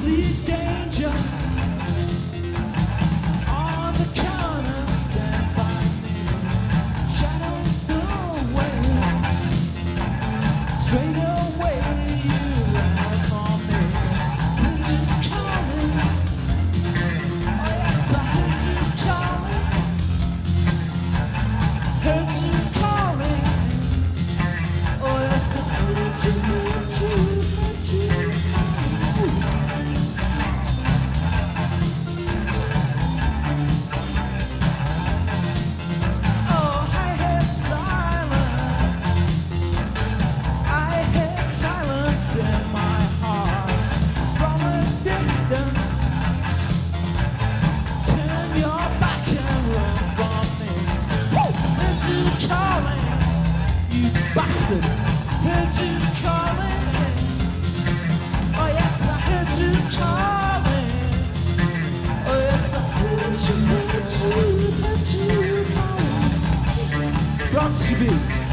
see danger on the corner, stand by me. Shadows the waves, straight away you ran from me. Heard you calling, oh yes I heard you calling. Heard you calling, oh yes I heard you, heard you, heard you. Oh, I hear silence in my heart. From a distance, turn your back and run from me. Heard you calling, you bastard. Heard you calling. Oh yes, I heard you calling. Oh yes, I heard you calling. Bronski.